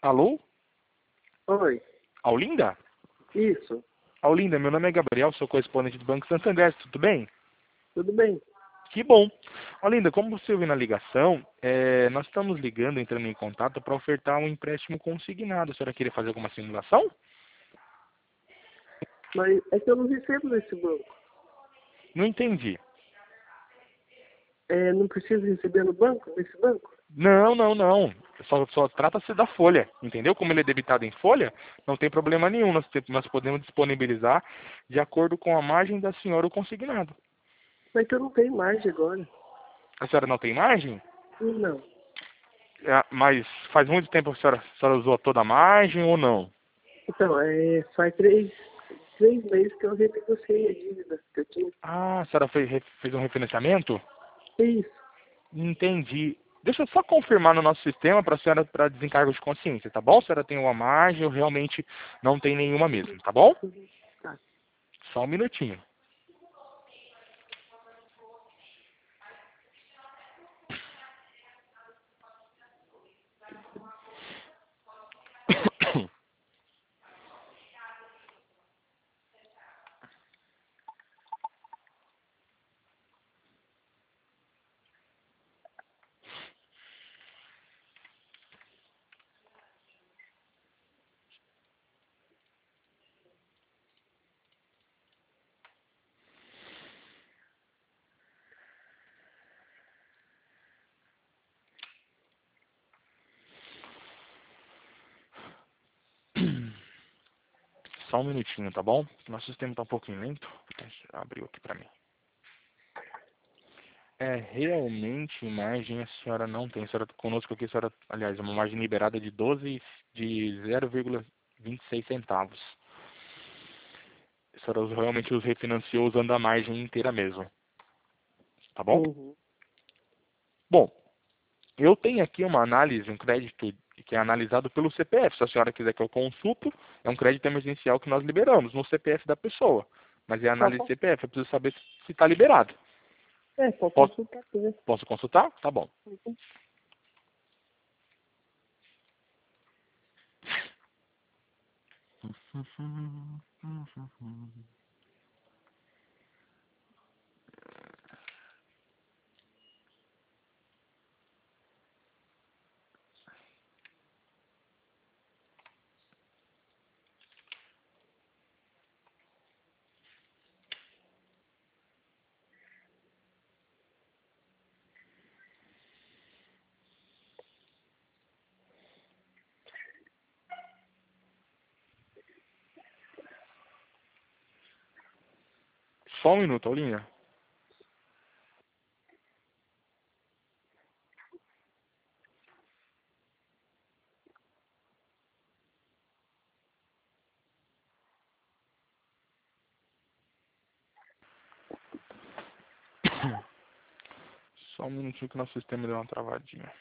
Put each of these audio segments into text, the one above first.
Alô? Oi, Aulinda? isso, Aulinda, meu nome é Gabriel, sou correspondente do Banco Santander, tudo bem? tudo bem? Que bom. Aulinda, como você ouviu na ligação, nós estamos ligando, entrando em contato para ofertar um empréstimo consignado. A senhora queria fazer alguma simulação? Mas é que eu não recebo desse banco. Não entendi. Não preciso receber no banco, desse banco? Não, não, não. Só trata-se da folha, entendeu? Como ele é debitado em folha, não tem problema nenhum. Nós podemos disponibilizar de acordo com a margem da senhora o consignado. Mas que eu não tenho margem agora. A senhora não tem margem? Não. Mas faz muito tempo que a senhora usou toda a margem ou não? Então, faz três meses que eu renegociei a dívida que eu tinha. Ah, a senhora fez um refinanciamento? É isso. Entendi. Deixa eu só confirmar no nosso sistema para a senhora, para desencargo de consciência, tá bom? A senhora tem uma margem ou realmente não tem nenhuma mesmo, tá bom? Uhum. Tá. Só um minutinho. Só um minutinho, tá bom? Nosso sistema tá um pouquinho lento. Abriu aqui para mim. Realmente margem a senhora não tem. A senhora conosco aqui, a senhora, aliás, uma margem liberada de 12 de 0,26 centavos. A senhora realmente os refinanciou usando a margem inteira mesmo. Tá bom? Uhum. Bom, eu tenho aqui uma análise, um crédito que é analisado pelo CPF. Se a senhora quiser que eu consulto, é um crédito emergencial que nós liberamos no CPF da pessoa. Mas é Tá análise bom. CPF, eu preciso saber se está liberado. Pode Posso, consultar tudo. posso consultar? Tá bom. Só um minuto, Aulinha. Só um minutinho que o nosso sistema deu uma travadinha.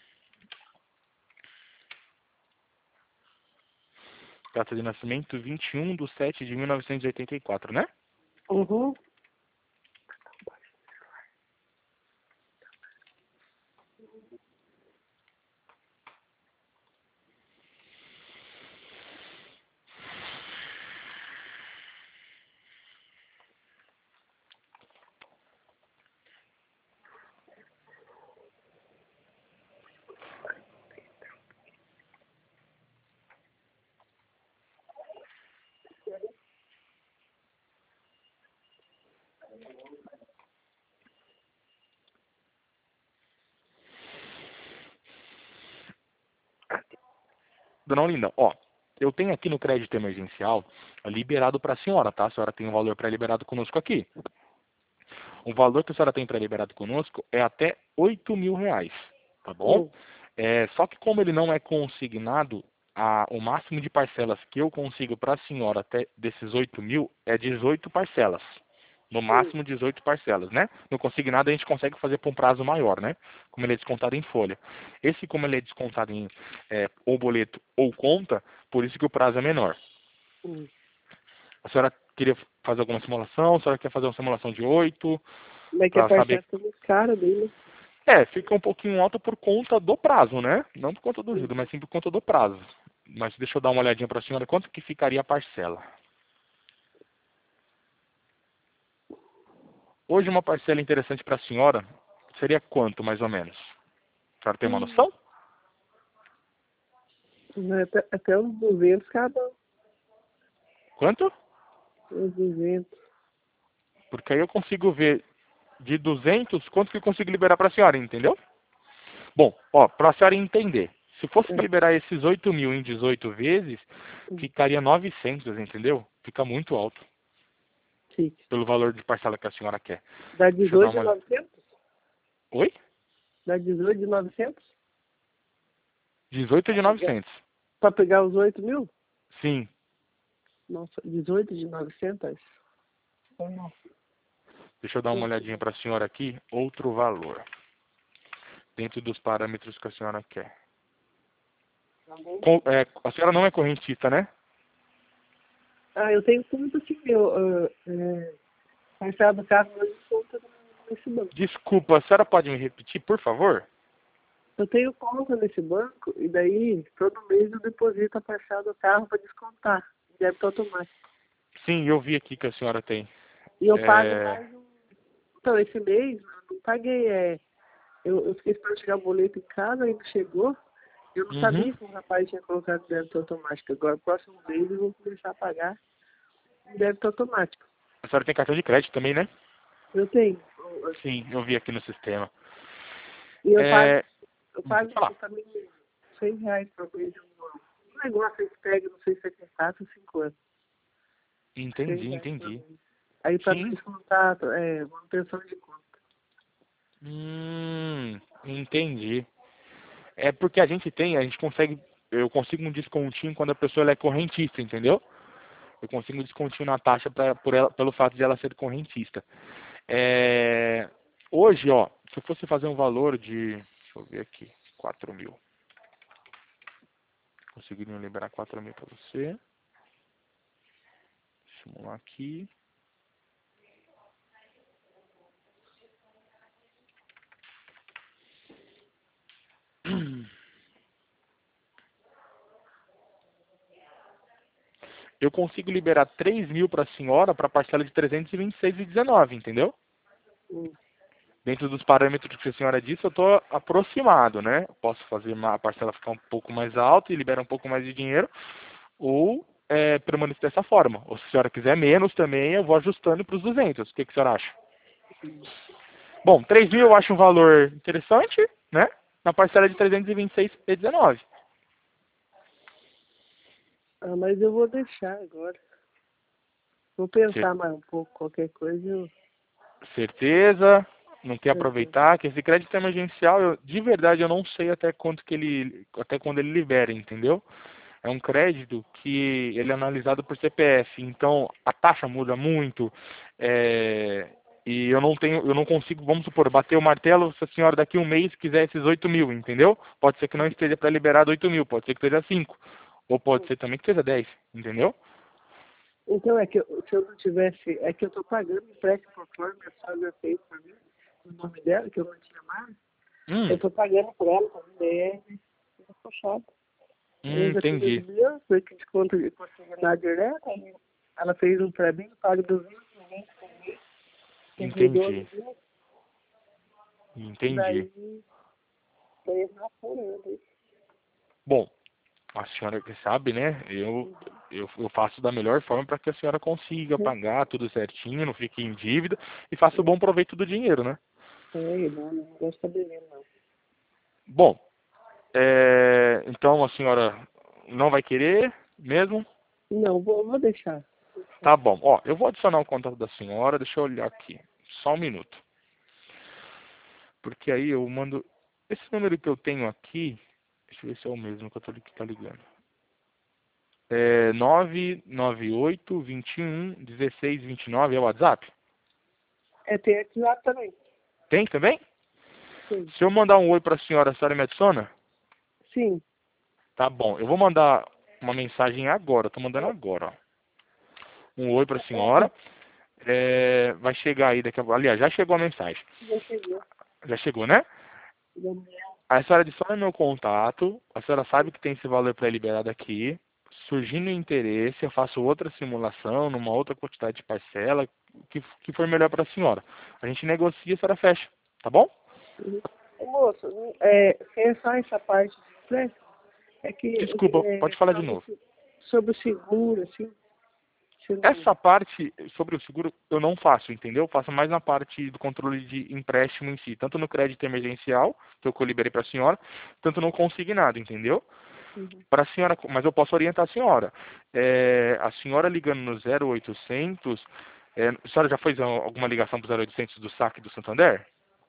Data de nascimento 21/7/1984, né? Uhum. Dona Olinda, ó, eu tenho aqui no crédito emergencial liberado para a senhora, tá? A senhora tem um valor pré-liberado conosco aqui. O valor que a senhora tem pré-liberado conosco é até R$ 8.000, tá bom? Uhum. Só que como ele não é consignado, o máximo de parcelas que eu consigo para a senhora até desses 8.000 é 18 parcelas. No Uhum. máximo 18 parcelas, né? No consignado a gente consegue fazer por um prazo maior, né? Como ele é descontado em folha. Esse, como ele é descontado em ou boleto ou conta, por isso que o prazo é menor. Uhum. A senhora queria fazer alguma simulação? A senhora quer fazer uma simulação de 8 Mas que a para parcela saber? tá muito cara dele. Fica um pouquinho alta por conta do prazo, né? Não por conta do Uhum. juros, mas sim por conta do prazo. mas deixa eu dar uma olhadinha para a senhora. Quanto que ficaria a parcela? Hoje uma parcela interessante para a senhora seria quanto, mais ou menos? A senhora tem uma noção? Até uns 200 cada um. Quanto? Uns 200. Porque aí eu consigo ver de 200, quanto que eu consigo liberar para a senhora, entendeu? Bom, ó, para a senhora entender, se fosse liberar esses 8 mil em 18 vezes, ficaria 900, entendeu? Fica muito alto, Sim. pelo valor de parcela que a senhora quer. Dá Deixa eu dar 18 de uma... 900? Oi? Dá 18 de 900? 18 de 900. Pra pegar os 8 mil? Sim. Nossa, 18 de 900? Deixa eu dar uma olhadinha para a senhora aqui, outro valor, dentro dos parâmetros que a senhora quer. A senhora não é correntista, né? Ah, eu tenho conta assim, parcela do carro, mas conta nesse banco. Desculpa, a senhora pode me repetir, por favor? Eu tenho conta nesse banco e daí todo mês eu deposito a parcela do carro para descontar, débito automático. Sim, eu vi aqui que a senhora tem. E eu pago mais um. Então, esse mês eu não paguei, eu fiquei esperando chegar o boleto em casa, ainda chegou. Eu não sabia que o rapaz tinha colocado débito automático. Agora, próximo mês eu vou começar a pagar débito automático. A senhora tem cartão de crédito também, né? Eu tenho. Sim, eu vi aqui no sistema. E eu pago Fala. também R$100 por mês. Um negócio que pega, não sei se é 4 ou 5 anos. Entendi. Aí para Sim. descontar, manutenção de conta. Entendi. É porque a gente consegue, eu consigo um descontinho quando a pessoa ela é correntista, entendeu? Eu consigo um descontinho na taxa pelo fato de ela ser correntista. Hoje, ó, se eu fosse fazer um valor de, deixa eu ver aqui, 4 mil. Conseguiriam liberar 4 mil para você. Simular aqui. Eu consigo liberar 3 mil para a senhora para parcela de 326,19, entendeu? Dentro dos parâmetros que a senhora disse, eu estou aproximado, né? Posso fazer a parcela ficar um pouco mais alta e liberar um pouco mais de dinheiro, ou permanecer dessa forma. Ou se a senhora quiser menos também, eu vou ajustando para os 200. O que a senhora acha? Bom, 3 mil eu acho um valor interessante, né? Na parcela de 326,19. Ah, mas eu vou deixar agora. Vou pensar mais um pouco, qualquer coisa eu... Certeza? Não quer aproveitar? Que esse crédito emergencial, de verdade, eu não sei até quando ele libera, entendeu? É um crédito que ele é analisado por CPF, então a taxa muda muito, e eu não consigo, vamos supor, bater o martelo se a senhora daqui a um mês quiser esses 8 mil, entendeu? Pode ser que não esteja para liberar 8 mil, pode ser que esteja 5, ou pode ser também que seja 10, entendeu? Então, se eu não tivesse... É que eu tô pagando o empréstimo conforme minha sogra fez pra mim, o nome dela, que eu não tinha mais. Eu tô pagando por ela também, é puxado. Eu já fiz Entendi. os meus, foi que desconto de consignado direto, aí ela fez um pra mim, paga 290 por mês. Entendi. Daí é rapurando. Bom, a senhora que sabe, né? Eu faço da melhor forma para que a senhora consiga pagar tudo certinho, não fique em dívida e faça o bom proveito do dinheiro, né? Não gosto de beber, não. Bom, então a senhora não vai querer mesmo? Não, vou deixar. Tá bom. Ó, eu vou adicionar o contato da senhora, deixa eu olhar aqui. Só um minuto. Porque aí eu mando... Esse número que eu tenho aqui, deixa eu ver se é o mesmo que eu tô que tá ligando. 998-21-16-29 é o WhatsApp? Tem aqui lá também. Tem também? Sim. Se eu mandar um oi para a senhora me adiciona? Sim. Tá bom. Eu vou mandar uma mensagem agora. Estou mandando agora, ó. Um oi para a senhora. Vai chegar aí daqui a pouco. Aliás, já chegou a mensagem. Já chegou. Já chegou, né? A senhora adiciona meu contato, a senhora sabe que tem esse valor pré-liberado aqui. Surgindo interesse, eu faço outra simulação, numa outra quantidade de parcela, que for melhor para a senhora. A gente negocia e a senhora fecha, tá bom? Uhum. Ô, moço, é só essa parte de empréstimo? É que Desculpa, pode falar de novo. sobre o seguro, assim. Essa parte sobre o seguro eu não faço, entendeu? Eu faço mais na parte do controle de empréstimo em si, tanto no crédito emergencial, que eu liberei para a senhora, tanto no consignado, entendeu? Uhum. Para a senhora, mas eu posso orientar a senhora. A senhora ligando no 0800, a senhora já fez alguma ligação para o 0800 do saque do Santander?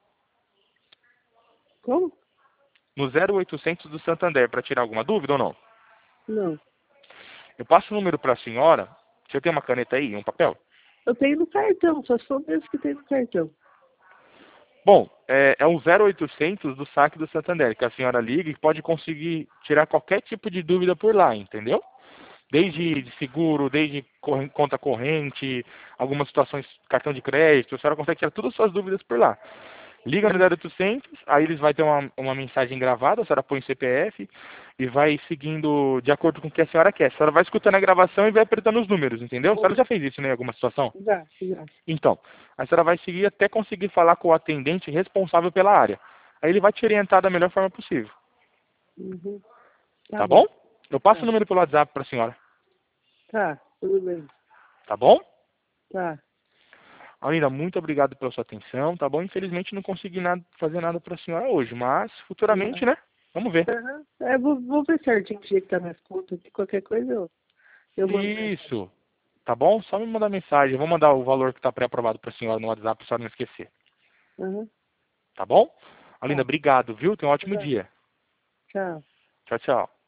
Como? No 0800 do Santander, para tirar alguma dúvida ou não? Não. Eu passo o número para a senhora. Você tem uma caneta aí, um papel? Eu tenho no cartão, só sou mesmo que tem no cartão. Bom, é o 0800 do saque do Santander, que a senhora liga e pode conseguir tirar qualquer tipo de dúvida por lá, entendeu? Desde de seguro, desde conta corrente, algumas situações, cartão de crédito, a senhora consegue tirar todas as suas dúvidas por lá. Liga no 0800, aí eles vão ter uma mensagem gravada, a senhora põe o CPF e vai seguindo de acordo com o que a senhora quer. A senhora vai escutando a gravação e vai apertando os números, entendeu? A senhora já fez isso, né, em alguma situação? Já, já. Então, a senhora vai seguir até conseguir falar com o atendente responsável pela área. Aí ele vai te orientar da melhor forma possível. Uhum. Tá bom? Eu passo Tá. o número pelo WhatsApp para a senhora. Tá, tudo bem. Tá bom? Tá. Ainda muito obrigado pela sua atenção, tá bom? Infelizmente não consegui fazer nada para a senhora hoje, mas futuramente, né? Vamos ver. Uhum. Vou ver certinho o dia que tá nas contas aqui. Qualquer coisa eu mando mensagem. Isso. Tá bom? Só me mandar mensagem. Eu vou mandar o valor que está pré-aprovado para a senhora no WhatsApp para a senhora não esquecer. Uhum. Tá bom? Alinda, Tá. obrigado, viu? Tenha um ótimo Obrigado. dia. Tchau. Tchau, tchau.